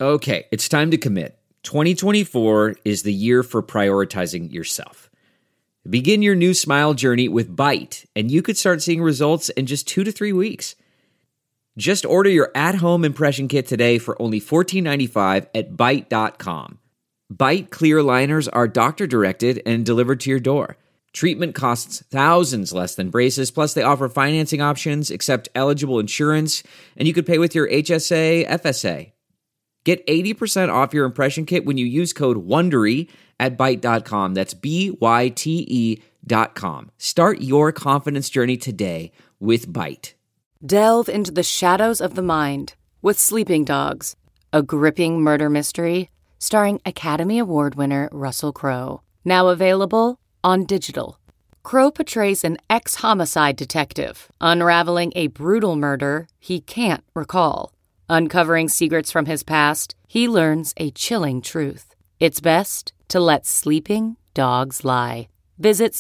Okay, it's time to commit. 2024 is the year for prioritizing yourself. Begin your new smile journey with Byte, and you could start seeing results in just 2 to 3 weeks. Just order your at-home impression kit today for only $14.95 at Byte.com. Byte clear liners are doctor-directed and delivered to your door. Treatment costs thousands less than braces, plus they offer financing options, accept eligible insurance, and you could pay with your HSA, FSA. Get 80% off your impression kit when you use code WONDERY at Byte.com. That's BYTE.com. Start your confidence journey today with Byte. Delve into the shadows of the mind with Sleeping Dogs, a gripping murder mystery starring Academy Award winner Russell Crowe. Now available on digital. Crowe portrays an ex-homicide detective unraveling a brutal murder he can't recall. Uncovering secrets from his past, he learns a chilling truth. It's best to let sleeping dogs lie. Visit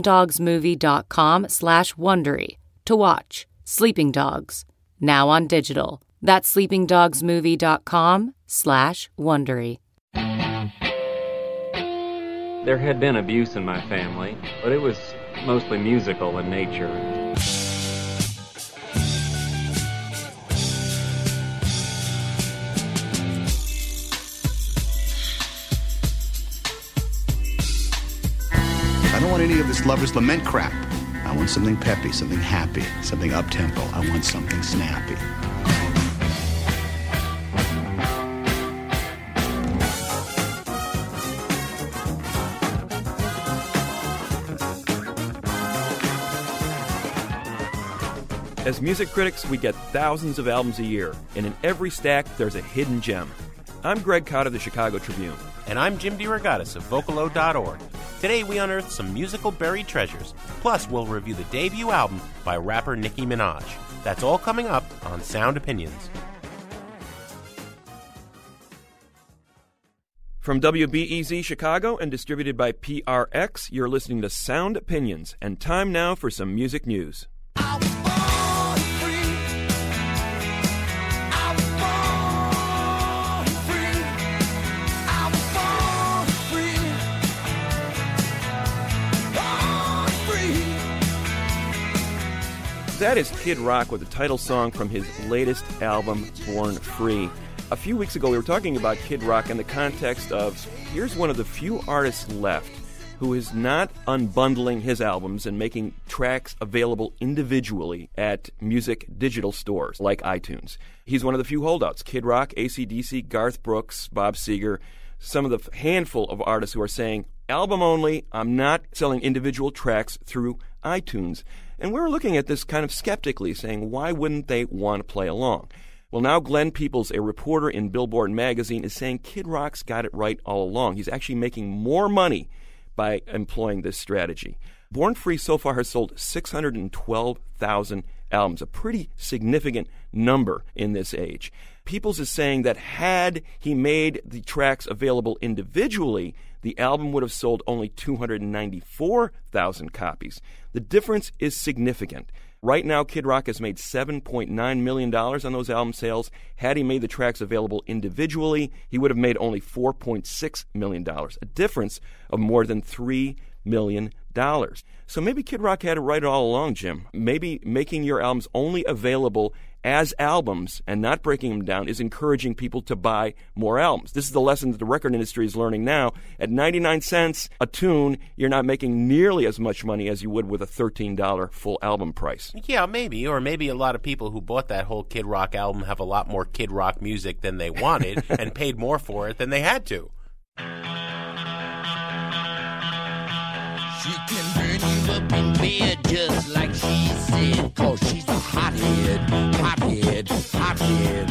sleepingdogsmovie.com/Wondery to watch Sleeping Dogs, now on digital. That's sleepingdogsmovie.com/Wondery. There had been abuse in my family, but it was mostly musical in nature. I don't want any of this lover's lament crap. I want something peppy, something happy, something up-tempo. I want something snappy. As music critics, we get thousands of albums a year, and in every stack, there's a hidden gem. I'm Greg Cott of the Chicago Tribune. And I'm Jim DeRogatis of Vocalo.org. Today we unearth some musical buried treasures. Plus, we'll review the debut album by rapper Nicki Minaj. That's all coming up on Sound Opinions. From WBEZ Chicago and distributed by PRX, you're listening to Sound Opinions, and time now for some music news. That is Kid Rock with the title song from his latest album, Born Free. A few weeks ago, we were talking about Kid Rock in the context of, here's one of the few artists left who is not unbundling his albums and making tracks available individually at music digital stores like iTunes. He's one of the few holdouts. Kid Rock, AC/DC, Garth Brooks, Bob Seger, some of the handful of artists who are saying, album only, I'm not selling individual tracks through iTunes. And we were looking at this kind of skeptically, saying, why wouldn't they want to play along? Well, now Glenn Peoples, a reporter in Billboard magazine, is saying Kid Rock's got it right all along. He's actually making more money by employing this strategy. Born Free so far has sold 612,000 albums, a pretty significant number in this age. Peoples is saying that had he made the tracks available individually, the album would have sold only 294,000 copies. The difference is significant. Right now, Kid Rock has made $7.9 million on those album sales. Had he made the tracks available individually, he would have made only $4.6 million, a difference of more than $3 million. So maybe Kid Rock had it right all along, Jim. Maybe making your albums only available as albums and not breaking them down is encouraging people to buy more albums. This is the lesson that the record industry is learning now. At 99 cents a tune, you're not making nearly as much money as you would with a $13 full album price. Yeah, maybe. Or maybe a lot of people who bought that whole Kid Rock album have a lot more Kid Rock music than they wanted and paid more for it than they had to. She can burn you up in bed just like she said, 'cause she's a hothead, hothead, hothead.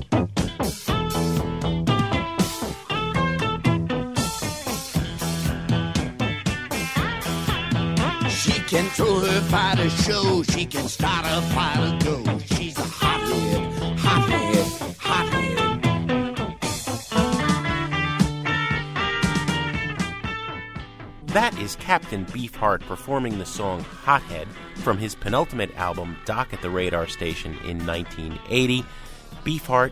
She can throw her fighter show, she can start a fire to go. She's a hothead, hothead, hothead. That is Captain Beefheart performing the song Hothead from his penultimate album, Dock at the Radar Station, in 1980. Beefheart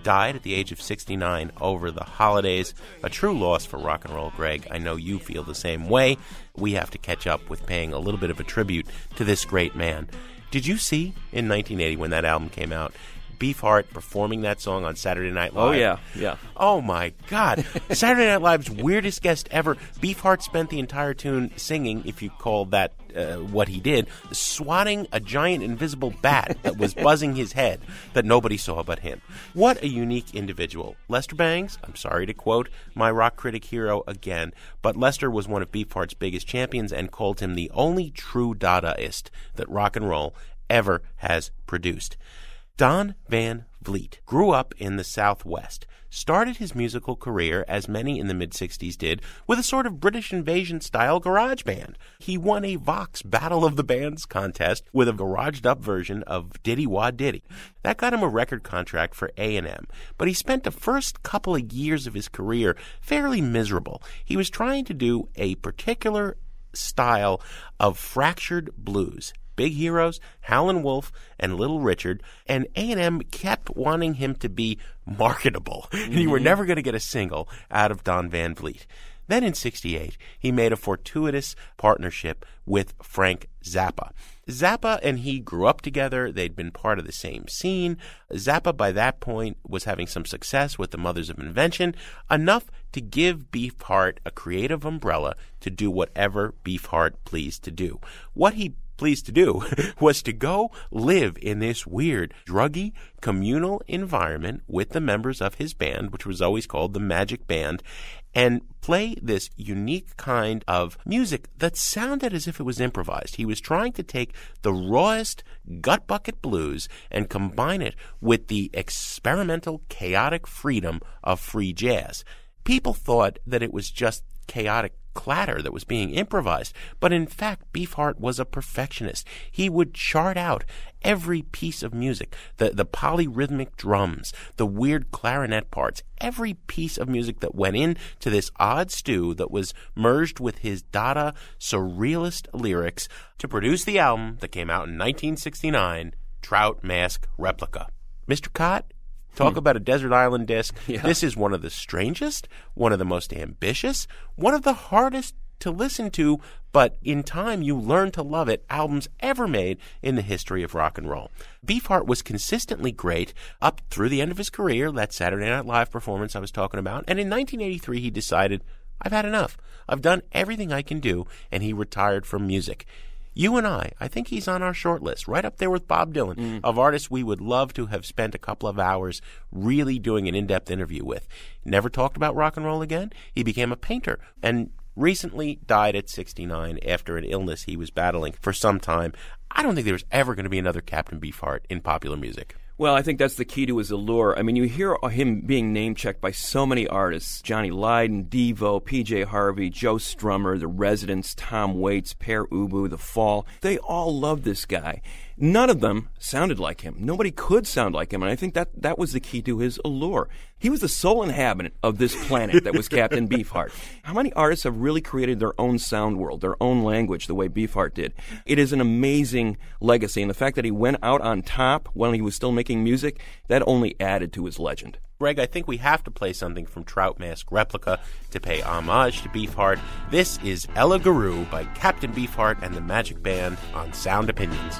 died at the age of 69 over the holidays. A true loss for rock and roll, Greg. I know you feel the same way. We have to catch up with paying a little bit of a tribute to this great man. Did you see in 1980 when that album came out, Beefheart performing that song on Saturday Night Live? Oh, yeah. Oh, my God. Saturday Night Live's weirdest guest ever. Beefheart spent the entire tune singing, if you call that what he did, swatting a giant invisible bat that was buzzing his head that nobody saw but him. What a unique individual. Lester Bangs, I'm sorry to quote my rock critic hero again, but Lester was one of Beefheart's biggest champions and called him the only true Dadaist that rock and roll ever has produced. Don Van Vliet grew up in the Southwest, started his musical career, as many in the mid-'60s did, with a sort of British Invasion-style garage band. He won a Vox Battle of the Bands contest with a garaged-up version of Diddy Wah Diddy. That got him a record contract for A&M, but he spent the first couple of years of his career fairly miserable. He was trying to do a particular style of fractured blues. Big Heroes, Howlin' Wolf, and Little Richard, and A&M kept wanting him to be marketable. And you were never going to get a single out of Don Van Vliet. Then in 1968, he made a fortuitous partnership with Frank Zappa. Zappa and he grew up together. They'd been part of the same scene. Zappa, by that point, was having some success with the Mothers of Invention, enough to give Beefheart a creative umbrella to do whatever Beefheart pleased to do. What he pleased to do was to go live in this weird, druggy, communal environment with the members of his band, which was always called the Magic Band, and play this unique kind of music that sounded as if it was improvised. He was trying to take the rawest gut bucket blues and combine it with the experimental, chaotic freedom of free jazz. People thought that it was just chaotic clatter that was being improvised, but in fact Beefheart was a perfectionist. He would chart out every piece of music, the polyrhythmic drums, the weird clarinet parts, every piece of music that went into this odd stew that was merged with his Dada surrealist lyrics to produce the album that came out in 1969, Trout Mask Replica. Mr. Cott, talk about a desert island disc. Yeah. This is one of the strangest, one of the most ambitious, one of the hardest to listen to, but in time you learn to love it, albums ever made in the history of rock and roll. Beefheart was consistently great up through the end of his career, that Saturday Night Live performance I was talking about, and in 1983 he decided, I've had enough. I've done everything I can do, and he retired from music. You and I think he's on our short list, right up there with Bob Dylan, of artists we would love to have spent a couple of hours really doing an in-depth interview with. Never talked about rock and roll again. He became a painter and recently died at 69 after an illness he was battling for some time. I don't think there was ever going to be another Captain Beefheart in popular music. Well, I think that's the key to his allure. I mean, you hear him being name-checked by so many artists. Johnny Lydon, Devo, P.J. Harvey, Joe Strummer, The Residents, Tom Waits, Pere Ubu, The Fall. They all loved this guy. None of them sounded like him. Nobody could sound like him, and I think that was the key to his allure. He was the sole inhabitant of this planet that was Captain Beefheart. How many artists have really created their own sound world, their own language, the way Beefheart did? It is an amazing legacy, and the fact that he went out on top when he was still making music, that only added to his legend. Greg, I think we have to play something from Trout Mask Replica to pay homage to Beefheart. This is Ella Guru by Captain Beefheart and the Magic Band on Sound Opinions.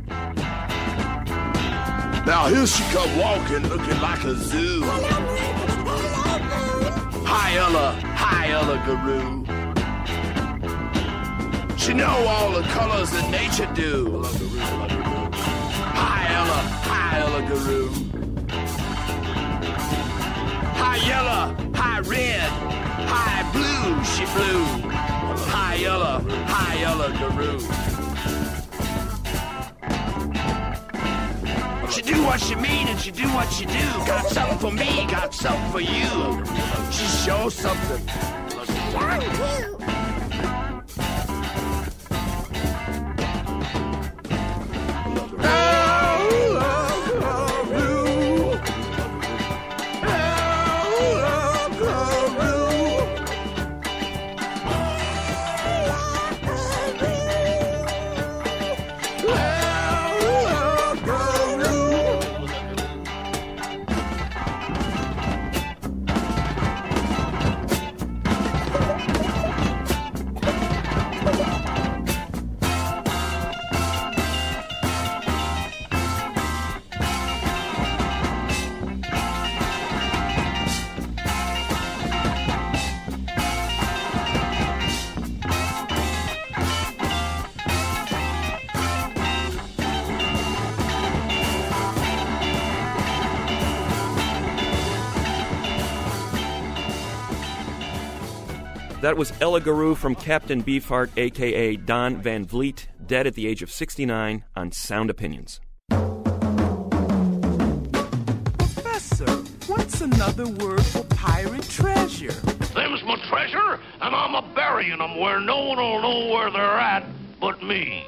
Now here she come walking, looking like a zoo. Hi Ella Guru. She know all the colors that nature do. Hi Ella Guru. Hi yellow, hi red, hi blue, she blew. Hi yellow Guru. She do what she mean and she do what she do. Got something for me, got something for you. She shows something. That was Ella Guru from Captain Beefheart, a.k.a. Don Van Vliet, dead at the age of 69 on Sound Opinions. Professor, what's another word for pirate treasure? Them's my treasure, and I'm a burying them where no one will know where they're at but me.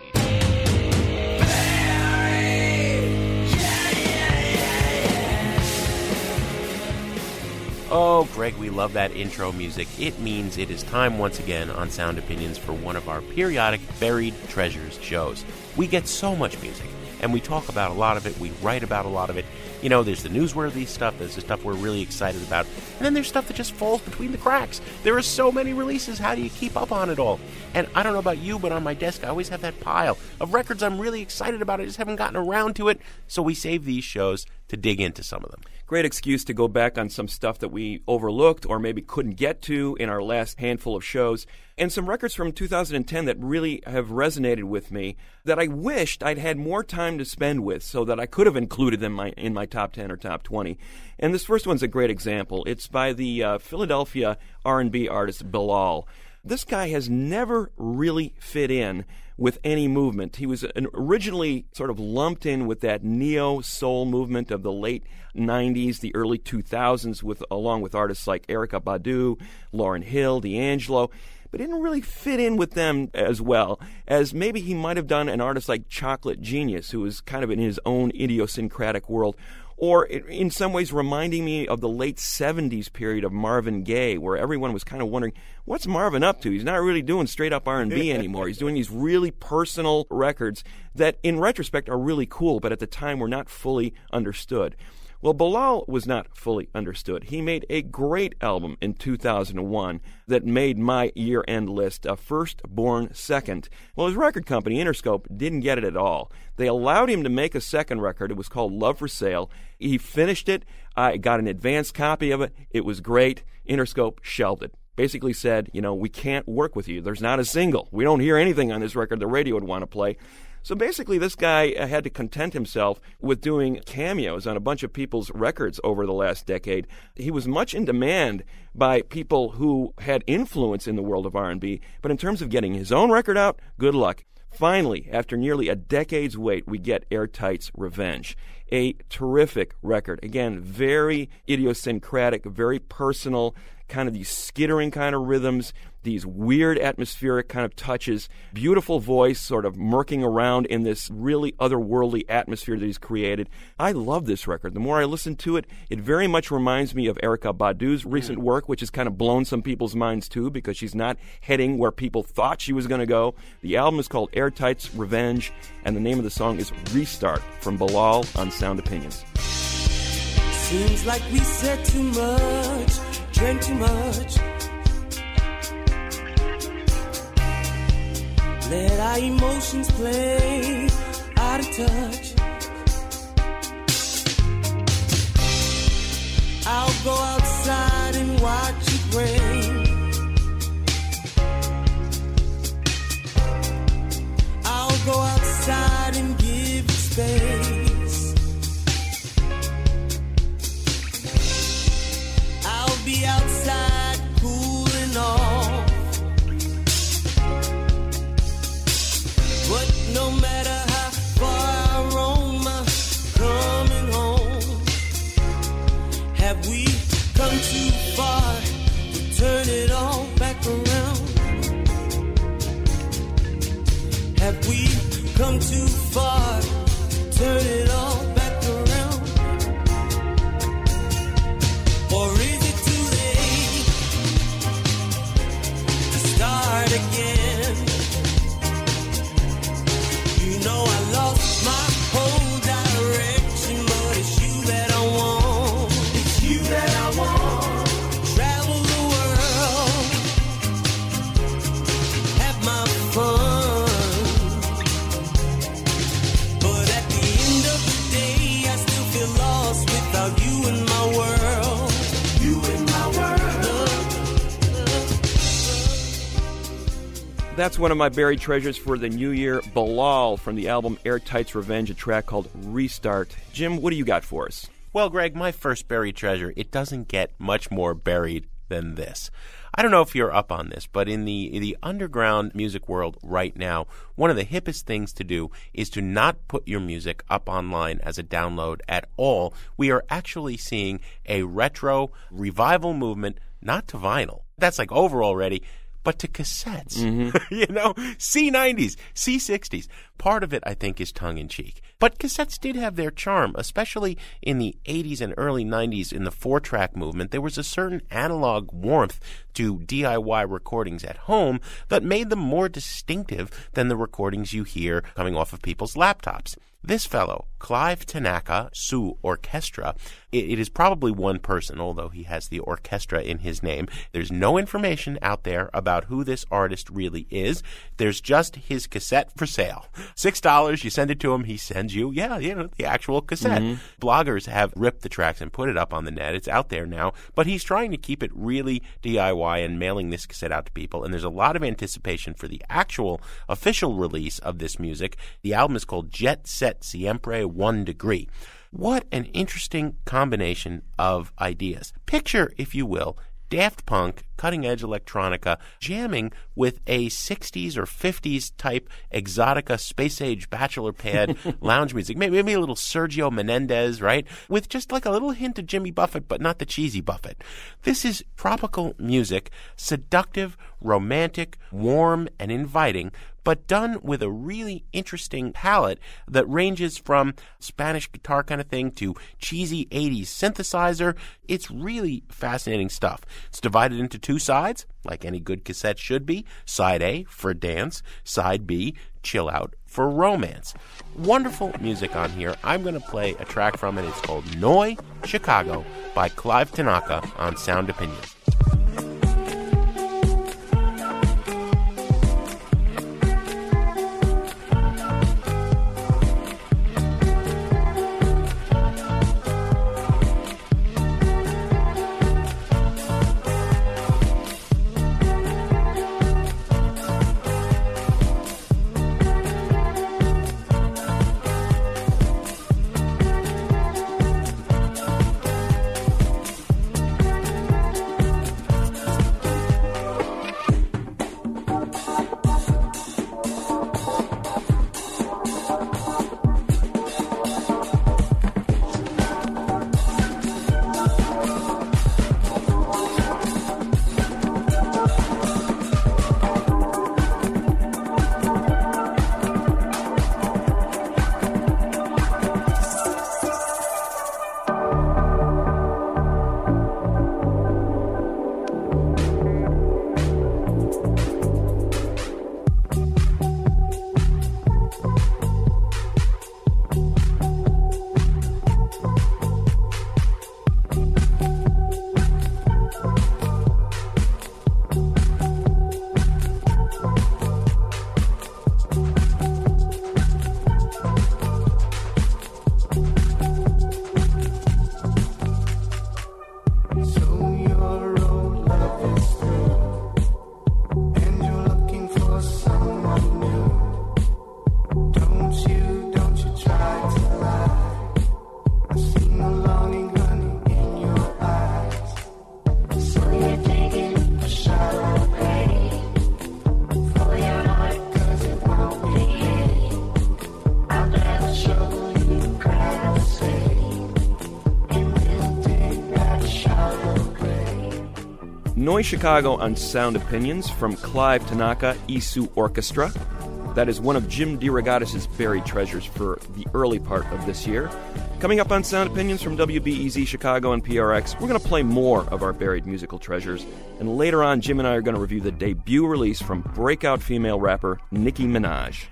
Oh, Greg, we love that intro music. It means it is time once again on Sound Opinions for one of our periodic Buried Treasures shows. We get so much music, and we talk about a lot of it, we write about a lot of it. You know, there's the newsworthy stuff, there's the stuff we're really excited about, and then there's stuff that just falls between the cracks. There are so many releases, how do you keep up on it all? And I don't know about you, but on my desk I always have that pile of records I'm really excited about, I just haven't gotten around to it, so we save these shows to dig into some of them. Great excuse to go back on some stuff that we overlooked or maybe couldn't get to in our last handful of shows. And some records from 2010 that really have resonated with me that I wished I'd had more time to spend with so that I could have included them in my top 10 or top 20. And this first one's a great example. It's by the Philadelphia R&B artist Bilal. This guy has never really fit in with any movement. He was originally sort of lumped in with that neo-soul movement of the late 90s, the early 2000s, along with artists like Erykah Badu, Lauryn Hill, D'Angelo, but didn't really fit in with them as well as maybe he might have done an artist like Chocolate Genius, who was kind of in his own idiosyncratic world, or in some ways reminding me of the late 70s period of Marvin Gaye, where everyone was kind of wondering, what's Marvin up to? He's not really doing straight-up R&B anymore. He's doing these really personal records that, in retrospect, are really cool, but at the time were not fully understood. Well, Bilal was not fully understood. He made a great album in 2001 that made my year-end list, Firstborn Second. Well, his record company, Interscope, didn't get it at all. They allowed him to make a second record. It was called Love for Sale. He finished it. I got an advance copy of it. It was great. Interscope shelved it. Basically said, we can't work with you. There's not a single. We don't hear anything on this record the radio would want to play. So basically, this guy had to content himself with doing cameos on a bunch of people's records over the last decade. He was much in demand by people who had influence in the world of R&B, but in terms of getting his own record out, good luck. Finally, after nearly a decade's wait, we get Airtight's Revenge, a terrific record. Again, very idiosyncratic, very personal, kind of these skittering kind of rhythms, these weird atmospheric kind of touches, beautiful voice sort of murking around in this really otherworldly atmosphere that he's created. I love this record. The more I listen to it, it very much reminds me of Erykah Badu's recent work, which has kind of blown some people's minds too, because she's not heading where people thought she was going to go. The album is called Airtight's Revenge, and the name of the song is Restart from Bilal on Sound Opinions. Seems like we said too much, drank too much. Let our emotions play out of touch. I'll go outside and watch it rain. I'll go outside and give it space. I'll be outside cooling off. But no matter how far I roam, I'm coming home. Have we come too far to turn it all back around? Have we come too far to turn it all back around? Or is it too late to start again? I lost my whole direction, but it's you that I want. It's you that I want. Travel the world, have my fun. But at the end of the day, I still feel lost without you in my world. You in my world. That's one of my buried treasures for the new year, Bilal, from the album Airtight's Revenge, a track called Restart. Jim, what do you got for us? Well, Greg, my first buried treasure, it doesn't get much more buried than this. I don't know if you're up on this, but in the underground music world right now, one of the hippest things to do is to not put your music up online as a download at all. We are actually seeing a retro revival movement, not to vinyl. That's like over already. But to cassettes, C90s, C60s. Part of it, I think, is tongue-in-cheek. But cassettes did have their charm, especially in the 80s and early 90s in the 4-track movement. There was a certain analog warmth to DIY recordings at home that made them more distinctive than the recordings you hear coming off of people's laptops. This fellow, Clive Tanaka, Su Orchestra, it is probably one person, although he has the orchestra in his name. There's no information out there about who this artist really is. There's just his cassette for sale. $6, you send it to him, he sends you, the actual cassette. Mm-hmm. Bloggers have ripped the tracks and put it up on the net. It's out there now, but he's trying to keep it really DIY and mailing this cassette out to people, and there's a lot of anticipation for the actual official release of this music. The album is called Jet Set Siempre 1 Degree. What an interesting combination of ideas. Picture, if you will, Daft Punk, cutting-edge electronica, jamming with a 60s or 50s type exotica, space-age bachelor pad lounge music. Maybe a little Sergio Menendez, right? With just like a little hint of Jimmy Buffett, but not the cheesy Buffett. This is tropical music, seductive, romantic, warm, and inviting, but done with a really interesting palette that ranges from Spanish guitar kind of thing to cheesy 80s synthesizer. It's really fascinating stuff. It's divided into two sides, like any good cassette should be. Side A for dance, side B, chill out for romance. Wonderful music on here. I'm going to play a track from it. It's called Noi, Chicago by Clive Tanaka on Sound Opinions. Noi Chicago on Sound Opinions from Clive Tanaka, Isu Orchestra. That is one of Jim DeRogatis' buried treasures for the early part of this year. Coming up on Sound Opinions from WBEZ Chicago and PRX, we're going to play more of our buried musical treasures. And later on, Jim and I are going to review the debut release from breakout female rapper Nicki Minaj.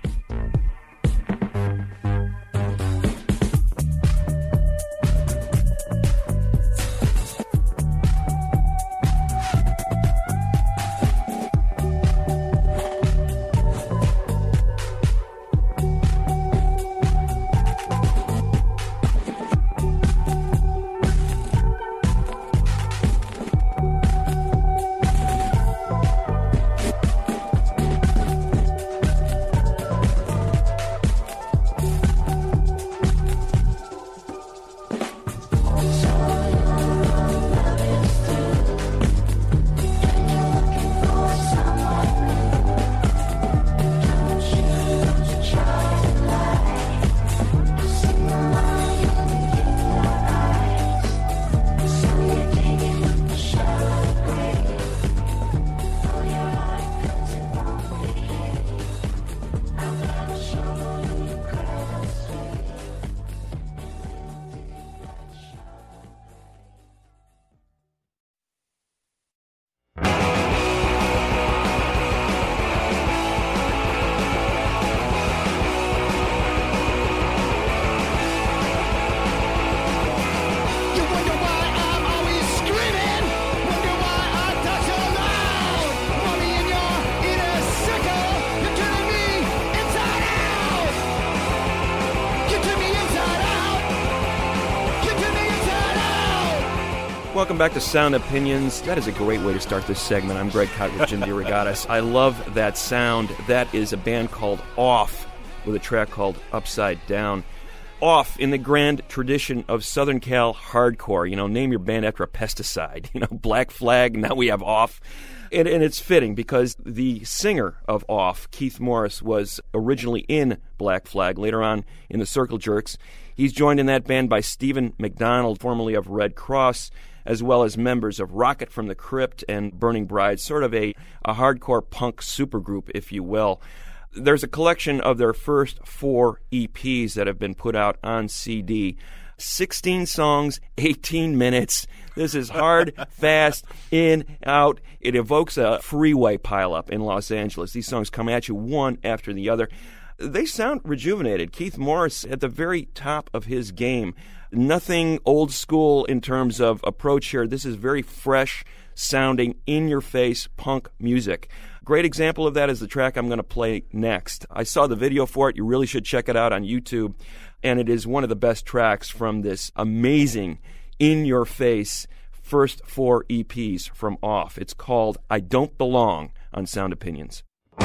back to Sound Opinions. That is a great way to start this segment. I'm Greg Kot with Jim DeRogatis. I love that sound. That is a band called Off with a track called Upside Down. Off in the grand tradition of Southern Cal hardcore. You know, name your band after a pesticide. You know, Black Flag, now we have Off. And it's fitting because the singer of Off, Keith Morris, was originally in Black Flag, later on in the Circle Jerks. He's joined in that band by Stephen McDonald, formerly of Red Cross, as well as members of Rocket from the Crypt and Burning Bride, sort of a hardcore punk supergroup, if you will. There's a collection of their first 4 EPs that have been put out on CD. 16 songs, 18 minutes. This is hard, fast, in, out. It evokes a freeway pileup in Los Angeles. These songs come at you one after the other. They sound rejuvenated. Keith Morris at the very top of his game. Nothing old school in terms of approach here. This is very fresh sounding, in-your-face punk music. Great example of that is the track I'm going to play next. I saw the video for it. You really should check it out on YouTube. And it is one of the best tracks from this amazing, in-your-face first 4 EPs from Off. It's called I Don't Belong on Sound Opinions.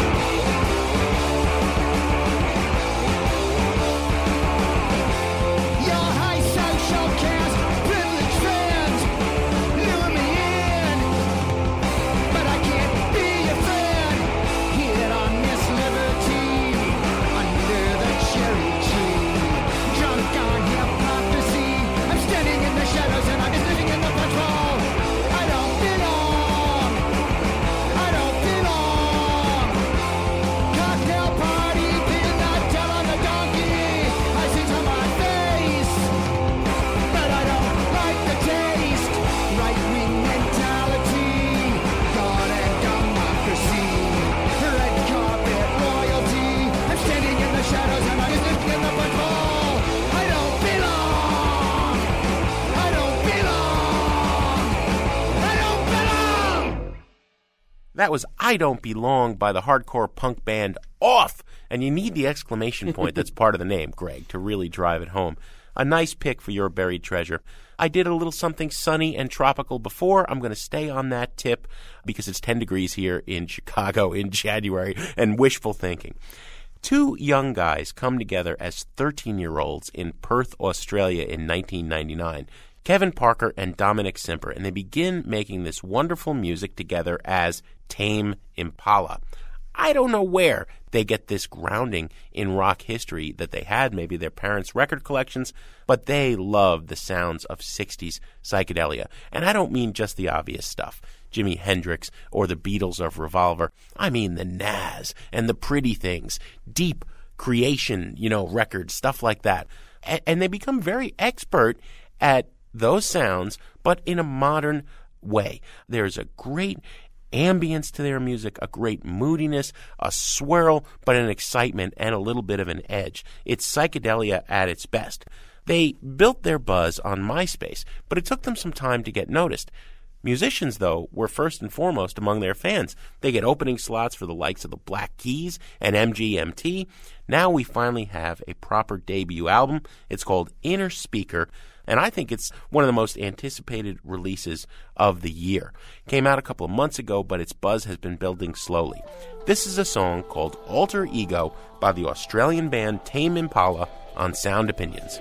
That was I Don't Belong by the hardcore punk band Off. And you need the exclamation point that's part of the name, Greg, to really drive it home. A nice pick for your buried treasure. I did a little something sunny and tropical before. I'm going to stay on that tip because it's 10 degrees here in Chicago in January and wishful thinking. 2 young guys come together as 13-year-olds in Perth, Australia in 1999. Kevin Parker and Dominic Simper, and they begin making this wonderful music together as Tame Impala. I don't know where they get this grounding in rock history that they had, maybe their parents' record collections, but they love the sounds of 60s psychedelia. And I don't mean just the obvious stuff, Jimi Hendrix or the Beatles of Revolver. I mean the Nas and the Pretty Things, deep creation, records, stuff like that. And they become very expert at those sounds, but in a modern way. There's a great ambience to their music, a great moodiness, a swirl, but an excitement and a little bit of an edge. It's psychedelia at its best. They built their buzz on MySpace, but it took them some time to get noticed. Musicians, though, were first and foremost among their fans. They get opening slots for the likes of the Black Keys and MGMT. Now we finally have a proper debut album. It's called Inner Speaker, and I think it's one of the most anticipated releases of the year. Came out a couple of months ago, but its buzz has been building slowly. This is a song called Alter Ego by the Australian band Tame Impala on Sound Opinions.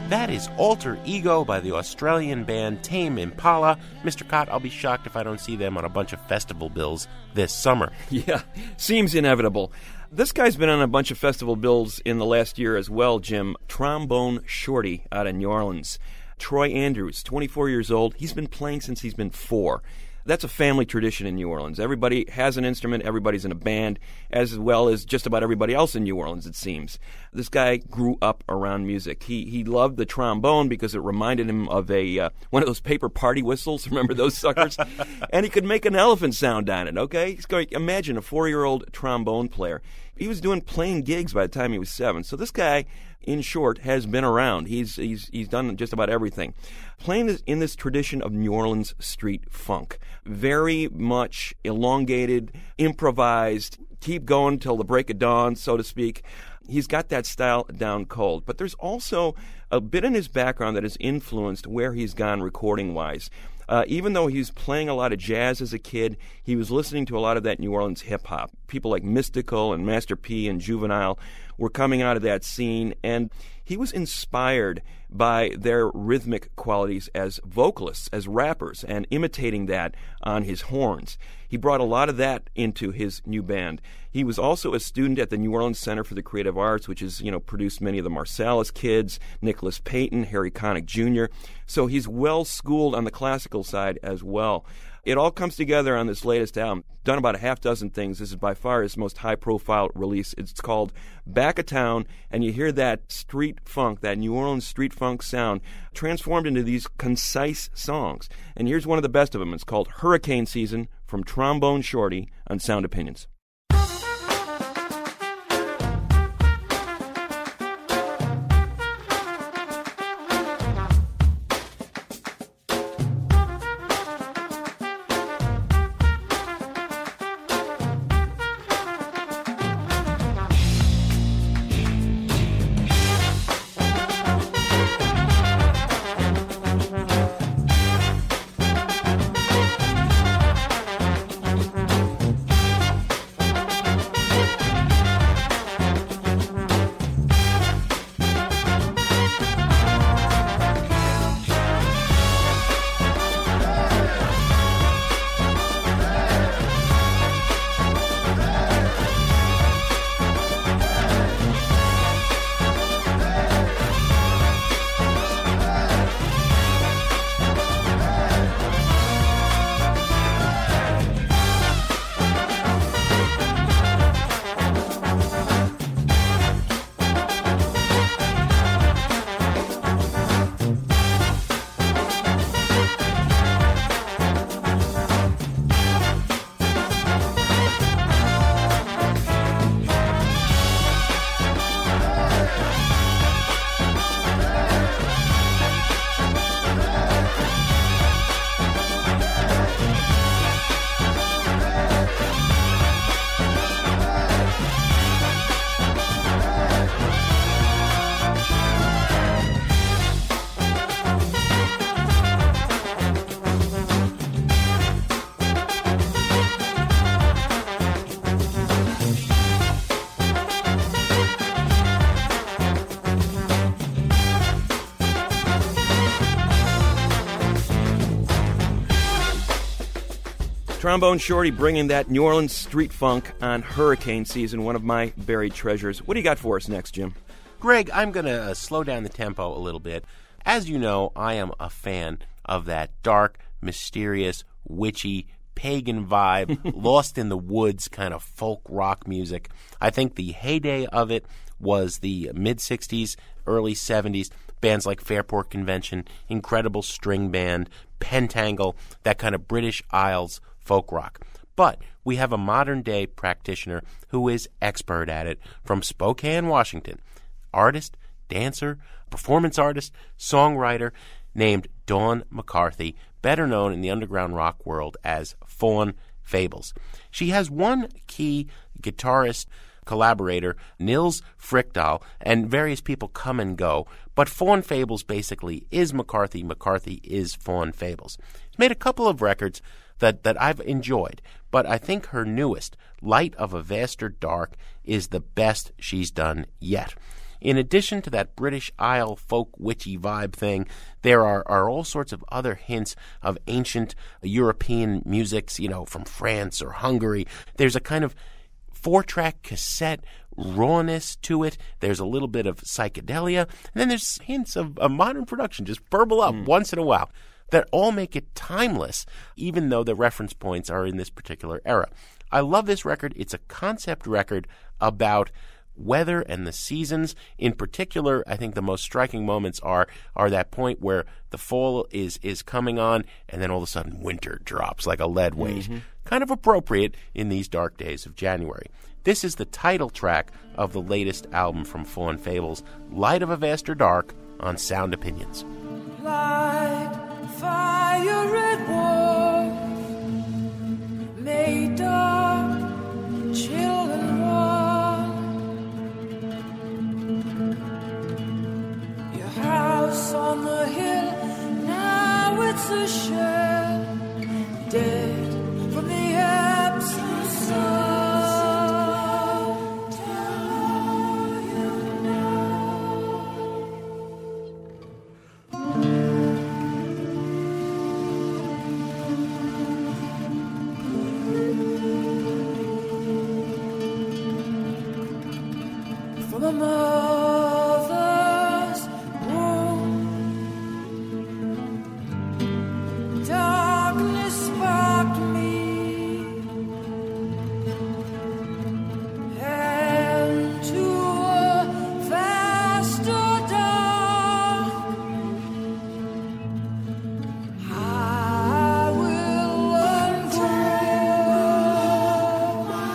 That is Alter Ego by the Australian band Tame Impala. Mr. Cott, I'll be shocked if I don't see them on a bunch of festival bills this summer. Yeah, seems inevitable. This guy's been on a bunch of festival bills in the last year as well, Jim. Trombone Shorty out of New Orleans. Troy Andrews, 24 years old. He's been playing since he's been 4. That's a family tradition in New Orleans. Everybody has an instrument, everybody's in a band, as well as just about everybody else in New Orleans, it seems. This guy grew up around music. He loved the trombone because it reminded him of one of those paper party whistles. Remember those suckers? And he could make an elephant sound on it, okay? Imagine a 4-year-old trombone player. He was playing gigs by the time he was 7. So this guy, in short, has been around. He's done just about everything. Playing in this tradition of New Orleans street funk. Very much elongated, improvised, keep going till the break of dawn, so to speak. He's got that style down cold. But there's also a bit in his background that has influenced where he's gone recording-wise. Even though he was playing a lot of jazz as a kid, he was listening to a lot of that New Orleans hip-hop. People like Mystical and Master P and Juvenile were coming out of that scene, and he was inspired by their rhythmic qualities as vocalists, as rappers, and imitating that on his horns. He brought a lot of that into his new band. He was also a student at the New Orleans Center for the Creative Arts, which has, produced many of the Marsalis kids, Nicholas Payton, Harry Connick Jr. So he's well schooled on the classical side as well. It all comes together on this latest album. Done about a half dozen things. This is by far his most high-profile release. It's called Back of Town, and you hear that street funk, that New Orleans street funk sound, transformed into these concise songs. And here's one of the best of them. It's called Hurricane Season from Trombone Shorty on Sound Opinions. Trombone Shorty bringing that New Orleans street funk on Hurricane Season, one of my buried treasures. What do you got for us next, Jim? Greg, I'm going to slow down the tempo a little bit. As you know, I am a fan of that dark, mysterious, witchy, pagan vibe, lost in the woods kind of folk rock music. I think the heyday of it was the mid-'60s, early 70s. Bands like Fairport Convention, Incredible String Band, Pentangle, that kind of British Isles folk rock. But we have a modern-day practitioner who is expert at it from Spokane, Washington. Artist, dancer, performance artist, songwriter named Dawn McCarthy, better known in the underground rock world as Fawn Fables. She has one key guitarist collaborator, Nils Frykdahl, and various people come and go, but Fawn Fables basically is McCarthy. McCarthy is Fawn Fables. She's made a couple of records that I've enjoyed, but I think her newest, Light of a Vaster Dark, is the best she's done yet. In addition to that British Isle folk witchy vibe thing, there are all sorts of other hints of ancient European musics, from France or Hungary. There's a kind of 4-track cassette rawness to it. There's a little bit of psychedelia. And then there's hints of a modern production just burble up once in a while that all make it timeless, even though the reference points are in this particular era. I love this record. It's a concept record about weather and the seasons. In particular, I think the most striking moments are that point where the fall is coming on, and then all of a sudden winter drops like a lead weight. Kind of appropriate in these dark days of January. This is the title track of the latest album from Fawn Fables, Light of a Vaster Dark, on Sound Opinions. Light, fire, red wolf, made dark, chill and warm. Your house on the hill, now it's a shell, dead from the absent sun. From a mother's womb, darkness sparked me, and to a vaster dark I will unfold my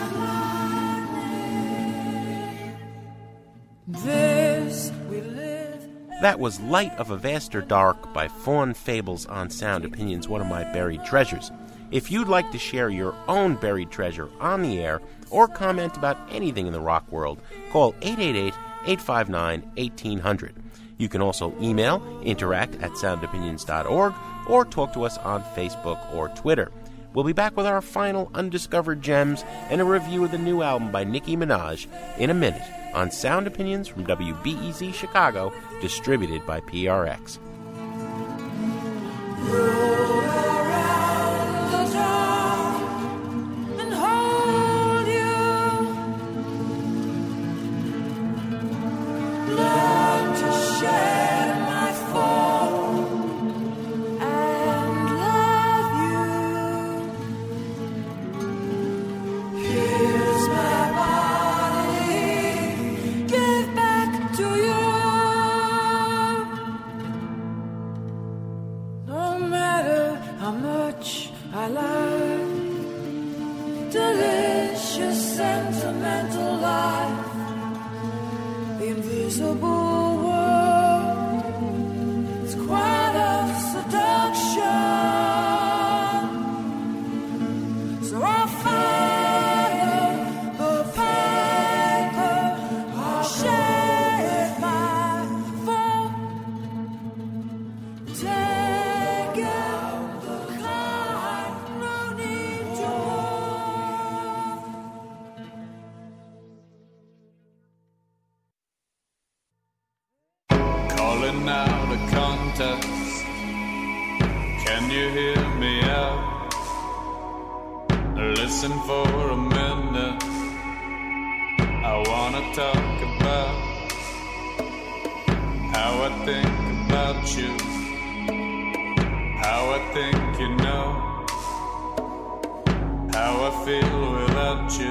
lightning. This we live. That was Light of a Vaster Dark by Fawn Fables on Sound Opinions, one of my buried treasures. If you'd like to share your own buried treasure on the air or comment about anything in the rock world, call 888-859-1800. You can also email interact@soundopinions.org or talk to us on Facebook or Twitter. We'll be back with our final undiscovered gems and a review of the new album by Nicki Minaj in a minute on Sound Opinions from WBEZ Chicago, distributed by PRX. Around the dark and hold you. Learn to share my fall and love you. Here's my body, give back to you. No matter how much I like delicious sentimental life, the invisible world is quite a seduction. So I'll follow the paper, I'll share my fall. Take out the kind, no need to walk. Calling out a contest. Can you hear me out? Listen for a minute. I wanna talk about how I think about you, how I think you know, how I feel without you,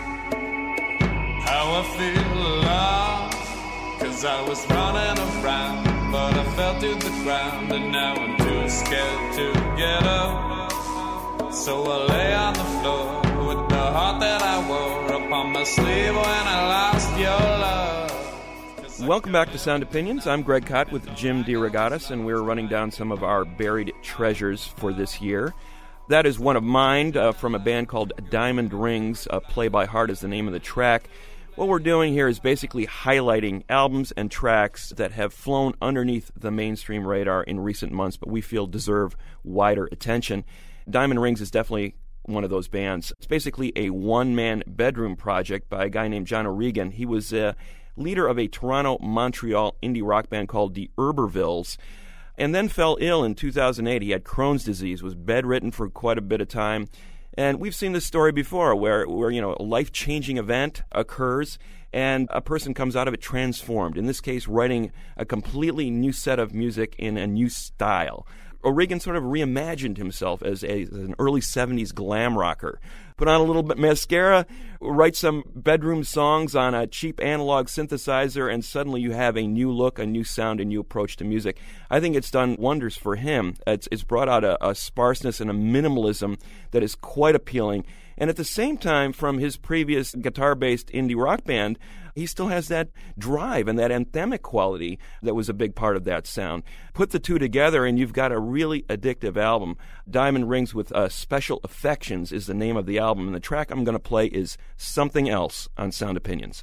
how I feel alive. 'Cause I was running around, but I fell to the ground, and now I'm too scared to get up. So I lay on the floor with the heart that I wore up on my sleeve when I lost your love. Welcome back to Sound Opinions. I'm Greg Kot with Jim DeRogatis, and we're running down some of our buried treasures for this year. That is one of mine from a band called Diamond Rings. Play by Heart is the name of the track. What we're doing here is basically highlighting albums and tracks that have flown underneath the mainstream radar in recent months, but we feel deserve wider attention. Diamond Rings is definitely one of those bands. It's basically a one-man bedroom project by a guy named John O'Regan. He was leader of a Toronto-Montreal indie rock band called the Herbervilles, and then fell ill in 2008. He had Crohn's disease, was bedridden for quite a bit of time. And we've seen this story before where a life-changing event occurs and a person comes out of it transformed, in this case writing a completely new set of music in a new style. O'Regan sort of reimagined himself as an early 70s glam rocker. Put on a little bit mascara, write some bedroom songs on a cheap analog synthesizer, and suddenly you have a new look, a new sound, a new approach to music. I think it's done wonders for him. It's brought out a sparseness and a minimalism that is quite appealing. And at the same time, from his previous guitar-based indie rock band, he still has that drive and that anthemic quality that was a big part of that sound. Put the two together and you've got a really addictive album. Diamond Rings with Special Affections is the name of the album, and the track I'm going to play is Something Else on Sound Opinions.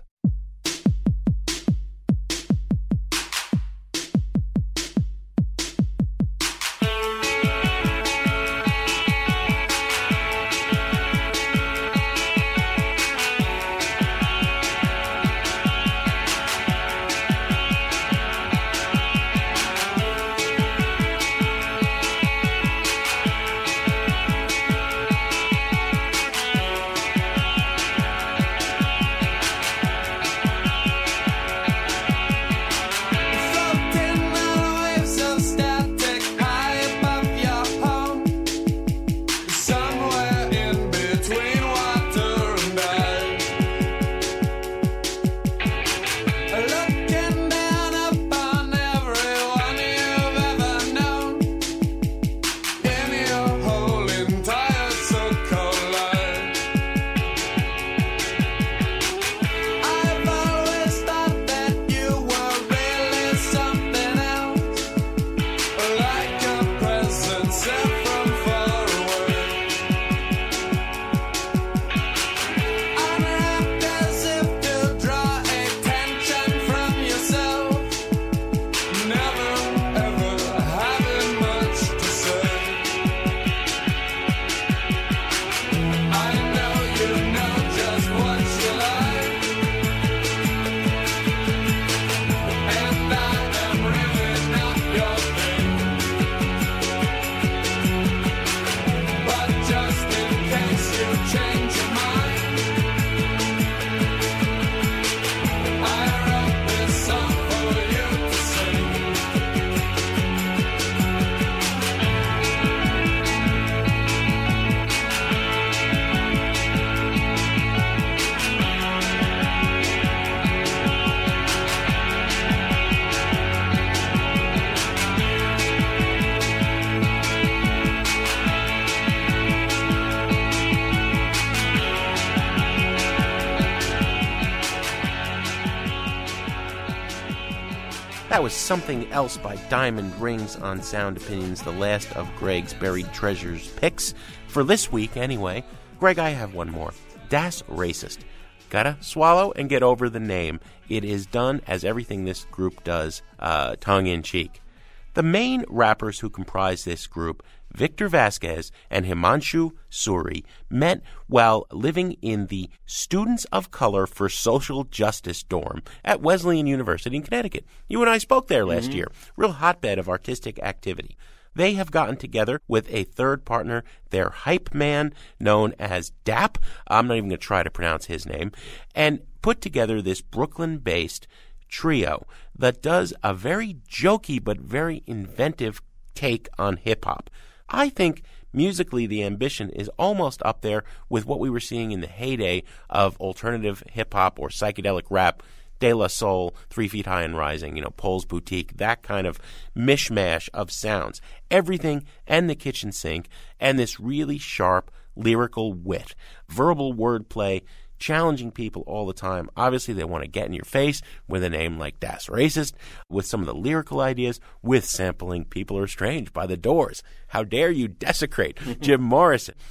That was Something Else by Diamond Rings on Sound Opinions, the last of Greg's Buried Treasures picks. For this week, anyway. Greg, I have one more. Das Racist. Gotta swallow and get over the name. It is done as everything this group does, tongue-in-cheek. The main rappers who comprise this group, Victor Vasquez and Himanshu Suri, met while living in the Students of Color for Social Justice dorm at Wesleyan University in Connecticut. You and I spoke there last year. Real hotbed of artistic activity. They have gotten together with a third partner, their hype man, known as Dap. I'm not even going to try to pronounce his name. And put together this Brooklyn-based trio that does a very jokey but very inventive take on hip-hop. I think musically the ambition is almost up there with what we were seeing in the heyday of alternative hip-hop or psychedelic rap, De La Soul, 3 Feet High and Rising, Paul's Boutique, that kind of mishmash of sounds. Everything and the kitchen sink, and this really sharp lyrical wit, verbal wordplay, challenging people all the time. Obviously, they want to get in your face with a name like Das Racist, with some of the lyrical ideas, with sampling People Are Strange by The Doors. How dare you desecrate Jim Morrison?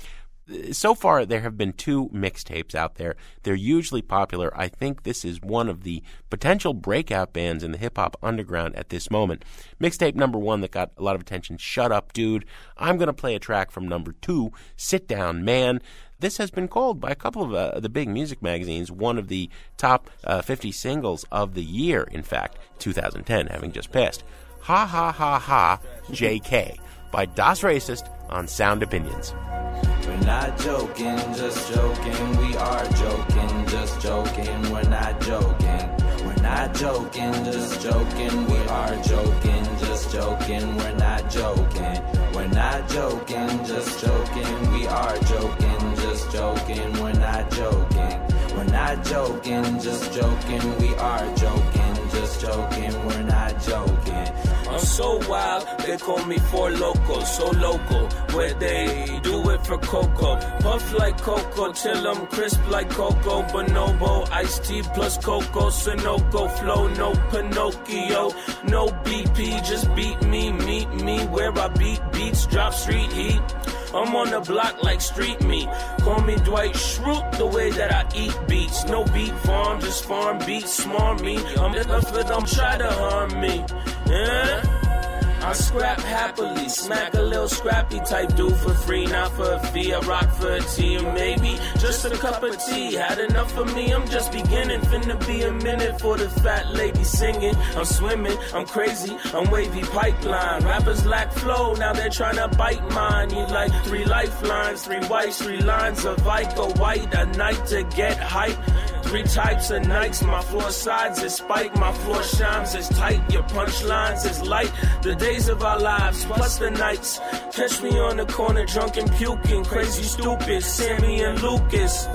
So far, there have been 2 mixtapes out there. They're hugely popular. I think this is one of the potential breakout bands in the hip-hop underground at this moment. Mixtape number 1 that got a lot of attention, Shut Up Dude. I'm going to play a track from number 2, Sit Down Man. This has been called by a couple of the big music magazines one of the top 50 singles of the year, in fact, 2010 having just passed. Ha Ha Ha Ha, JK, by Das Racist on Sound Opinions. We're not joking, just joking. We are joking, just joking. We're not joking. We're not joking, just joking. We are joking, just joking. We're not joking. We're not joking, just joking. We are joking, just joking. We're not joking. We're not joking, just joking. We are joking, just joking. We're not joking. I'm so wild, they call me Four Loko, so local, where they do it for cocoa. Puff like cocoa, till I'm crisp like cocoa. Bonobo, iced tea plus cocoa, Sunoco flow, no Pinocchio, no BP, just beat me, meet me, where I beat beats, drop street heat. I'm on the block like street meat. Call me Dwight Schrute, the way that I eat beats. No beat farm, just farm beats, smart me. I'm in the fit, don't try to harm me. Yeah? I scrap happily, smack a little scrappy type dude for free, not for a fee. I rock for a tea, or maybe just a cup of tea. Had enough of me, I'm just beginning. Finna be a minute for the fat lady singing. I'm swimming, I'm crazy, I'm wavy pipeline. Rappers lack flow, now they're trying to bite mine. Need like 3 lifelines, 3 whites, 3 lines of Ica White a night to get hype. 3 types of nights, my floor sides is spike, my floor shines is tight, your punchlines is light. The days of our lives, plus the nights. Catch me on the corner, drunk and puking, crazy stupid, Sammy and Lucas.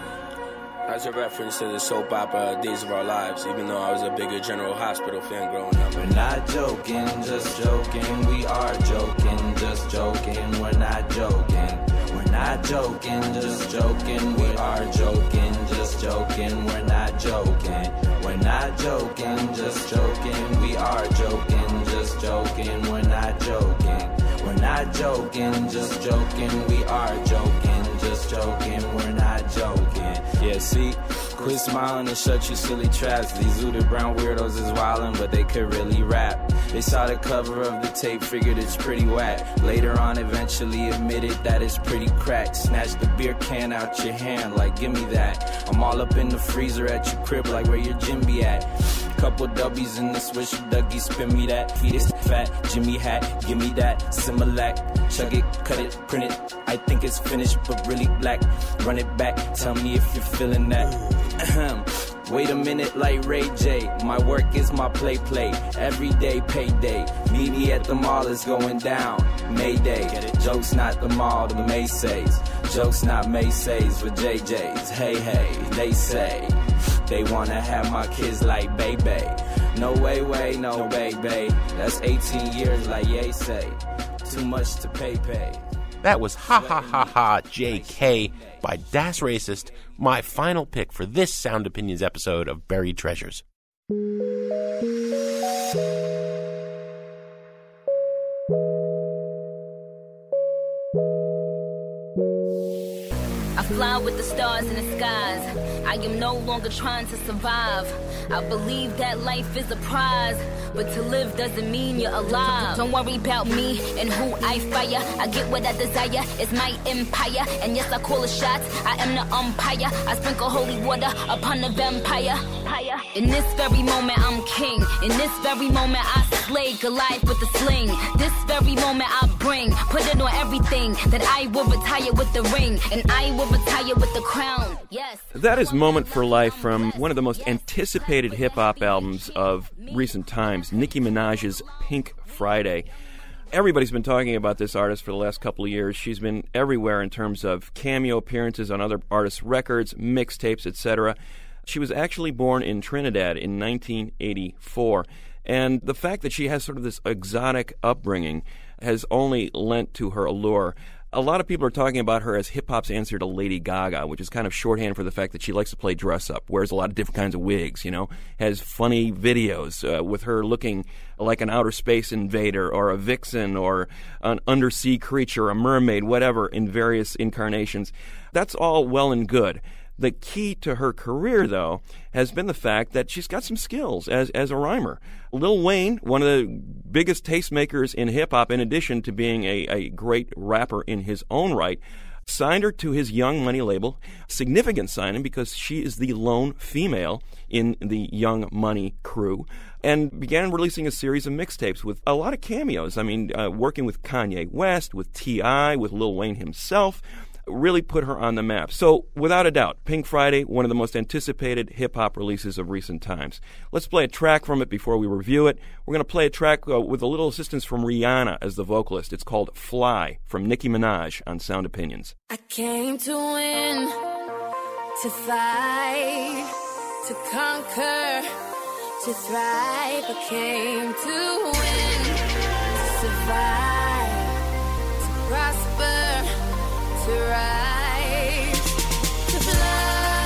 That's a reference to the soap opera Days of Our Lives, even though I was a bigger General Hospital fan growing up. We're not joking, just joking. We are joking, just joking. We're not joking. We're not joking, just joking. We are joking, just joking. We're not joking. We're not joking, just joking. We are joking, just joking. We're not joking. We're not joking, just joking. We are joking, just joking. We're not joking. Yeah, see, quit smiling and shut your silly traps. These zooted brown weirdos is wildin', but they could really rap. They saw the cover of the tape, figured it's pretty whack. Later on, eventually admitted that it's pretty cracked. Snatched the beer can out your hand, like give me that. I'm all up in the freezer at your crib, like where your gym be at. Couple W's in the swish, Dougie, spin me that. Feed this fat Jimmy hat, give me that. Similac, chug it, cut it, print it. I think it's finished, but really black. Run it back, tell me if you're feeling that. Wait a minute, like Ray J. My work is my play. Every day payday. Meet me at the mall, it's going down. Mayday. Jokes not the mall, the Macy's. Jokes not Macy's with JJ's. Hey, they say they wanna have my kids like baby. No way, no baby. That's 18 years like Ye say. Too much to pay. That was Ha Ha Ha Ha JK by Das Racist, my final pick for this Sound Opinions episode of Buried Treasures. I fly with the stars in the skies. I am no longer trying to survive. I believe that life is a prize, but to live doesn't mean you're alive. Don't worry about me and who I fire. I get what I desire, it's my empire. And yes, I call the shots, I am the umpire. I sprinkle holy water upon the vampire. In this very moment, I'm king. In this very moment, I slay Goliath with a sling. This very moment, I put it on everything, that I will retire with the ring, and I will retire with the crown. Yes. That is Moment for Life from one of the most anticipated hip-hop albums of recent times, Nicki Minaj's Pink Friday. Everybody's been talking about this artist for the last couple of years. She's been everywhere in terms of cameo appearances on other artists' records, mixtapes, etc. She was actually born in Trinidad in 1984. And the fact that she has sort of this exotic upbringing has only lent to her allure. A lot of people are talking about her as hip-hop's answer to Lady Gaga, which is kind of shorthand for the fact that she likes to play dress-up, wears a lot of different kinds of wigs, has funny videos with her looking like an outer space invader or a vixen or an undersea creature, a mermaid, whatever, in various incarnations. That's all well and good. The key to her career, though, has been the fact that she's got some skills as a rhymer. Lil Wayne, one of the biggest tastemakers in hip-hop, in addition to being a great rapper in his own right, signed her to his Young Money label. Significant signing because she is the lone female in the Young Money crew, and began releasing a series of mixtapes with a lot of cameos. I mean, working with Kanye West, with T.I., with Lil Wayne himself, really put her on the map. So, without a doubt, Pink Friday, one of the most anticipated hip-hop releases of recent times. Let's play a track from it before we review it. We're going to play a track with a little assistance from Rihanna as the vocalist. It's called Fly from Nicki Minaj on Sound Opinions. I came to win, to fight, to conquer, to thrive. I came to win, to survive, to prosper, to rise, to fly.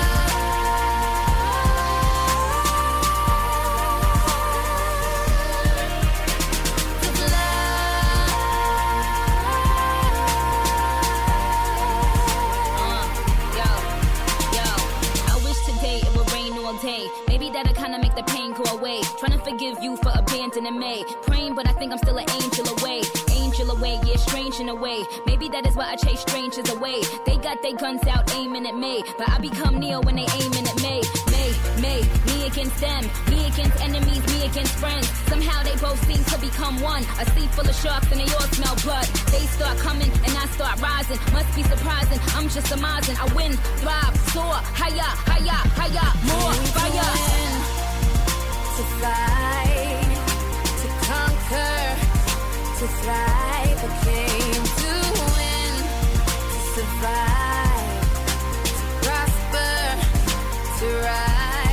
Day. Maybe that'll kinda make the pain go away. Trying to forgive you for abandoning me. Praying, but I think I'm still an angel away. Angel away, yeah, strange in a way. Maybe that is why I chase strangers away. They got their guns out aiming at me, but I become Neo when they aiming at me. Me against them, me against enemies, me against friends. Somehow they both seem to become one. A sea full of sharks and they all smell blood. They start coming and I start rising. Must be surprising, I'm just amazing. I win, thrive, soar, higher, higher, higher, more fire. To fight, to conquer, to thrive. I came to win, to survive, to prosper, to rise.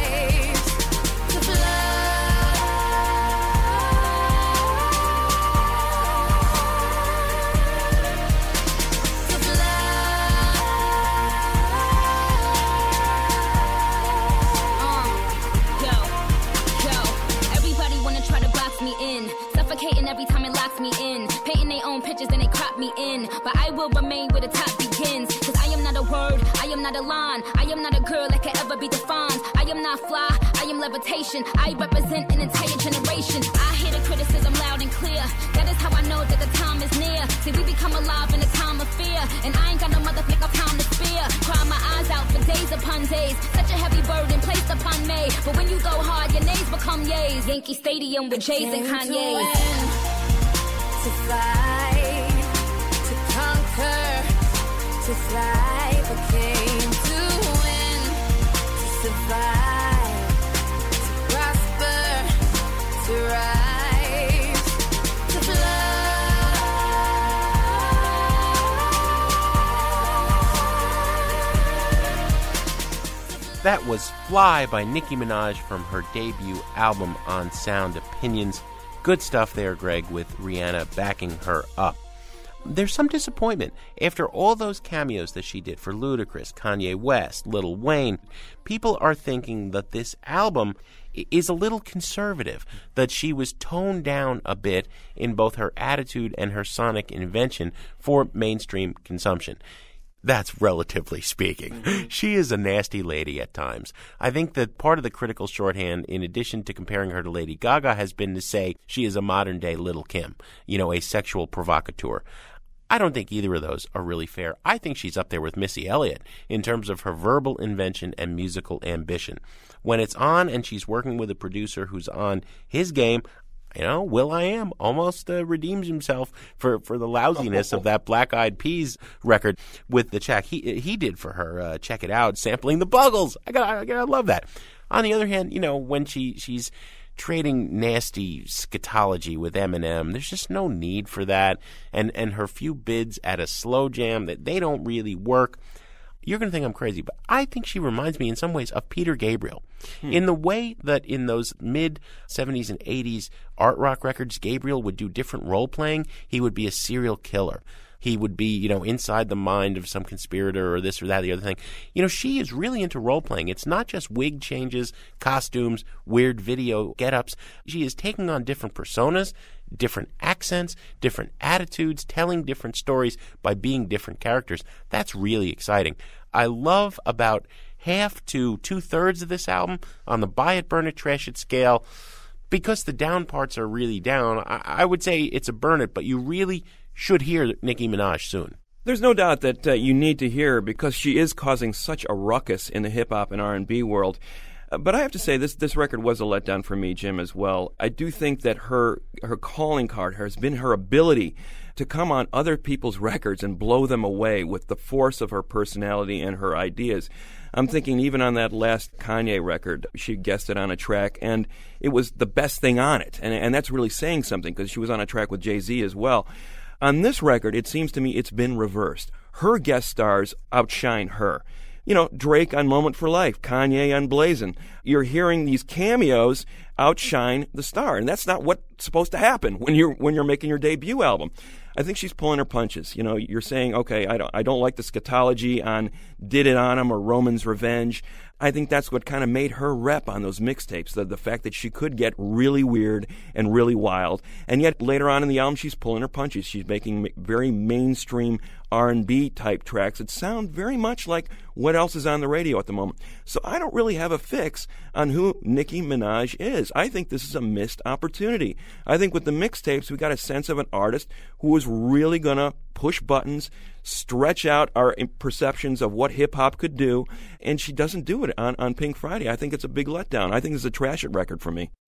Every time it locks me in, painting their own pictures and they crop me in. But I will remain where the top begins. Cause I am not a word, I am not a line. I am not a girl that can ever be defined. I am not fly, I am levitation. I represent an entire generation. I hear the criticism loud and clear. That is how I know that the time is near. See, we become alive in a time of fear. And I ain't got no motherfucker time to spare. Cry my eyes out for days upon days. Such a heavy burden placed upon me. But when you go hard, your names become yays. Yankee Stadium with Jays and Kanye's. To fight, to conquer, to thrive. I came to win, to survive, to prosper, to rise, to fly. That was Fly by Nicki Minaj from her debut album on Sound Opinions. Good stuff there, Greg, with Rihanna backing her up. There's some disappointment. After all those cameos that she did for Ludacris, Kanye West, Lil Wayne, people are thinking that this album is a little conservative, that she was toned down a bit in both her attitude and her sonic invention for mainstream consumption. That's relatively speaking. She is a nasty lady at times. I think that part of the critical shorthand, in addition to comparing her to Lady Gaga, has been to say she is a modern-day Little Kim, a sexual provocateur. I don't think either of those are really fair. I think she's up there with Missy Elliott in terms of her verbal invention and musical ambition. When it's on and she's working with a producer who's on his game, Will.i.am almost redeems himself for the lousiness of that Black Eyed Peas record with the track he did for her, Check It Out, sampling the Buggles. I gotta love that. On the other hand, when she's trading nasty scatology with Eminem, there's just no need for that. And her few bids at a slow jam, that they don't really work. You're going to think I'm crazy, but I think she reminds me in some ways of Peter Gabriel. In the way that in those mid-70s and 80s art rock records, Gabriel would do different role-playing. He would be a serial killer. he would be, inside the mind of some conspirator or this or that, the other thing. She is really into role-playing. It's not just wig changes, costumes, weird video get-ups. She is taking on different personas, different accents, different attitudes, telling different stories by being different characters. That's really exciting. I love about half to two-thirds of this album on the buy it, burn it, trash it scale. Because the down parts are really down, I would say it's a burn it, but you really should hear Nicki Minaj soon. There's no doubt that you need to hear her because she is causing such a ruckus in the hip-hop and R&B world. But I have to say, this record was a letdown for me, Jim, as well. I do think that her calling card has been her ability to come on other people's records and blow them away with the force of her personality and her ideas. I'm thinking even on that last Kanye record, she guested on a track, and it was the best thing on it. And that's really saying something because she was on a track with Jay-Z as well. On this record, it seems to me it's been reversed. Her guest stars outshine her. Drake on Moment for Life, Kanye on Blazin'. You're hearing these cameos outshine the star, and that's not what's supposed to happen when you're making your debut album. I think she's pulling her punches. You're saying, okay, I don't like the scatology on Did It On Him or Roman's Revenge. I think that's what kind of made her rep on those mixtapes, the fact that she could get really weird and really wild. And yet later on in the album, she's pulling her punches. She's making very mainstream R&B type tracks that sound very much like what else is on the radio at the moment. So I don't really have a fix on who Nicki Minaj is. I think this is a missed opportunity. I think with the mixtapes, we got a sense of an artist who is really going to push buttons, stretch out our perceptions of what hip-hop could do, and she doesn't do it on Pink Friday. I think it's a big letdown. I think it's a trash it record for me.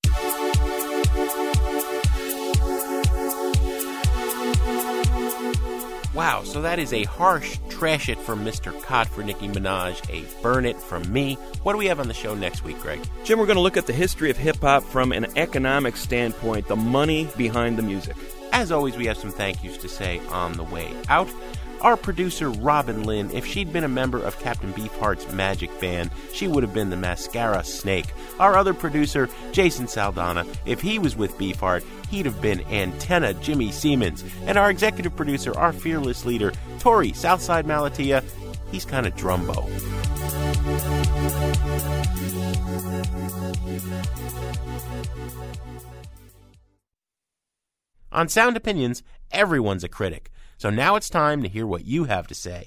Wow, so that is a harsh trash it from Mr. Cott for Nicki Minaj, a burn it from me. What do we have on the show next week, Greg? Jim, we're going to look at the history of hip-hop from an economic standpoint, the money behind the music. As always, we have some thank yous to say on the way out. Our producer, Robin Lynn, if she'd been a member of Captain Beefheart's Magic Band, she would have been the Mascara Snake. Our other producer, Jason Saldana, if he was with Beefheart, he'd have been Antenna Jimmy Siemens. And our executive producer, our fearless leader, Tori Southside Malatia, he's kind of Drumbo. On Sound Opinions, everyone's a critic. So now it's time to hear what you have to say.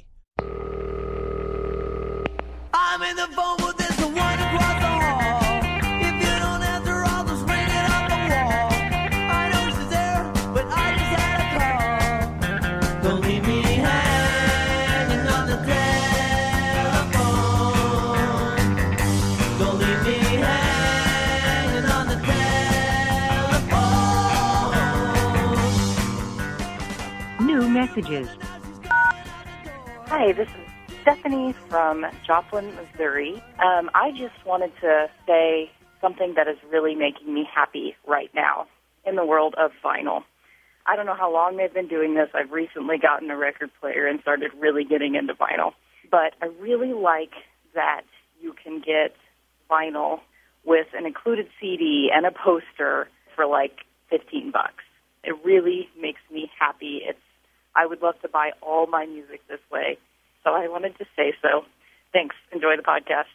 I'm in the phone with this one across the hall. If you don't answer, I'll just ring it up the wall. I know she's there, but I just had a call. Don't leave me hanging on the telephone. Don't leave me hanging on the telephone. New messages. Hi, this is Stephanie from Joplin, Missouri. I just wanted to say something that is really making me happy right now in the world of vinyl. I don't know how long they've been doing this. I've recently gotten a record player and started really getting into vinyl. But I really like that you can get vinyl with an included CD and a poster for like $15. It really makes me happy. I would love to buy all my music this way. So I wanted to say so. Thanks. Enjoy the podcast.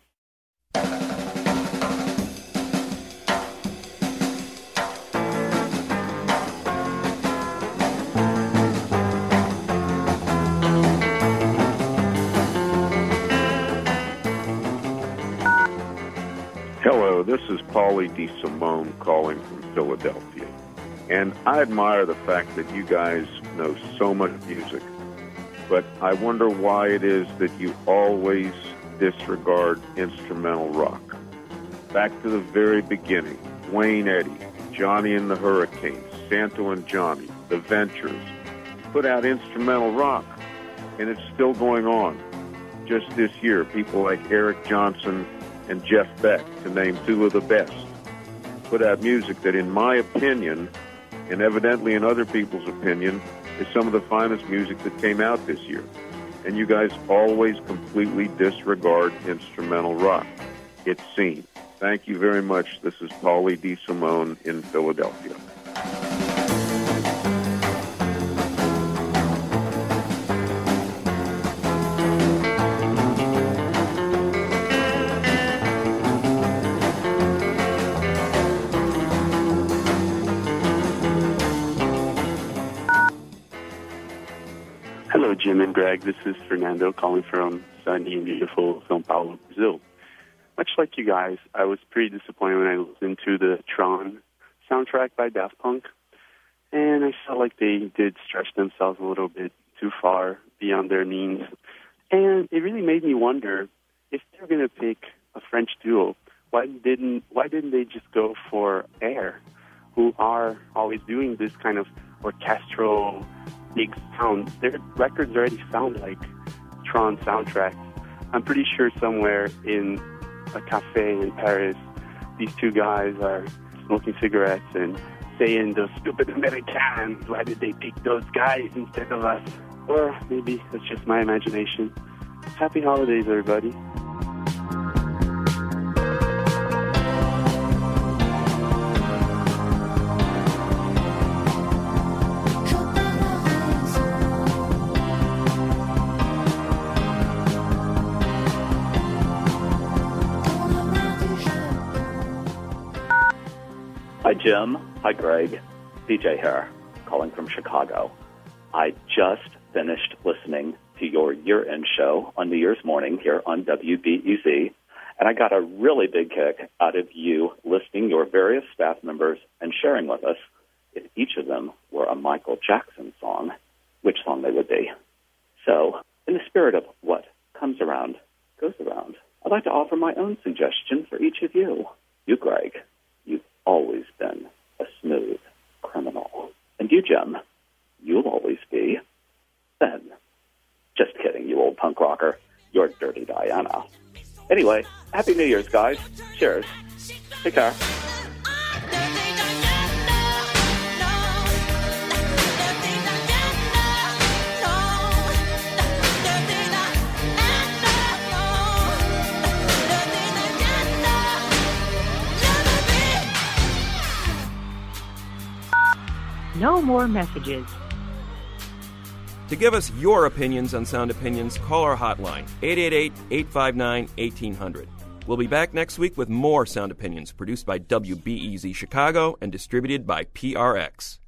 Hello, this is Paulie DeSimone calling from Philadelphia. And I admire the fact that you guys know so much music. But I wonder why it is that you always disregard instrumental rock. Back to the very beginning, Wayne Eddy, Johnny and the Hurricanes, Santo and Johnny, The Ventures, put out instrumental rock, and it's still going on. Just this year, people like Eric Johnson and Jeff Beck, to name two of the best, put out music that, in my opinion, and evidently in other people's opinion, is some of the finest music that came out this year. And you guys always completely disregard instrumental rock. It's seen. Thank you very much. This is Paulie DeSimone in Philadelphia. Jim and Greg. This is Fernando calling from sunny and beautiful São Paulo, Brazil. Much like you guys, I was pretty disappointed when I listened to the Tron soundtrack by Daft Punk, and I felt like they did stretch themselves a little bit too far beyond their means. And it really made me wonder, if they're going to pick a French duo, why didn't they just go for Air, who are always doing this kind of orchestral big sound? Their records already sound like Tron soundtracks. I'm pretty sure somewhere in a cafe in Paris, these two guys are smoking cigarettes and saying, "Those stupid Americans, why did they pick those guys instead of us?" Or maybe it's just my imagination. Happy holidays, everybody. Hi, Jim. Hi, Greg. DJ here, calling from Chicago. I just finished listening to your year-end show on New Year's morning here on WBEZ, and I got a really big kick out of you listing your various staff members and sharing with us, if each of them were a Michael Jackson song, which song they would be. So, in the spirit of what comes around goes around, I'd like to offer my own suggestion for each of you. You, Greg, you've always been a smooth criminal. And you, Jim, you'll always be Ben. Just kidding, you old punk rocker. You're Dirty Diana. Anyway, Happy New Year's, guys. Cheers. Take care. No more messages. To give us your opinions on Sound Opinions, call our hotline, 888-859-1800. We'll be back next week with more Sound Opinions, produced by WBEZ Chicago and distributed by PRX.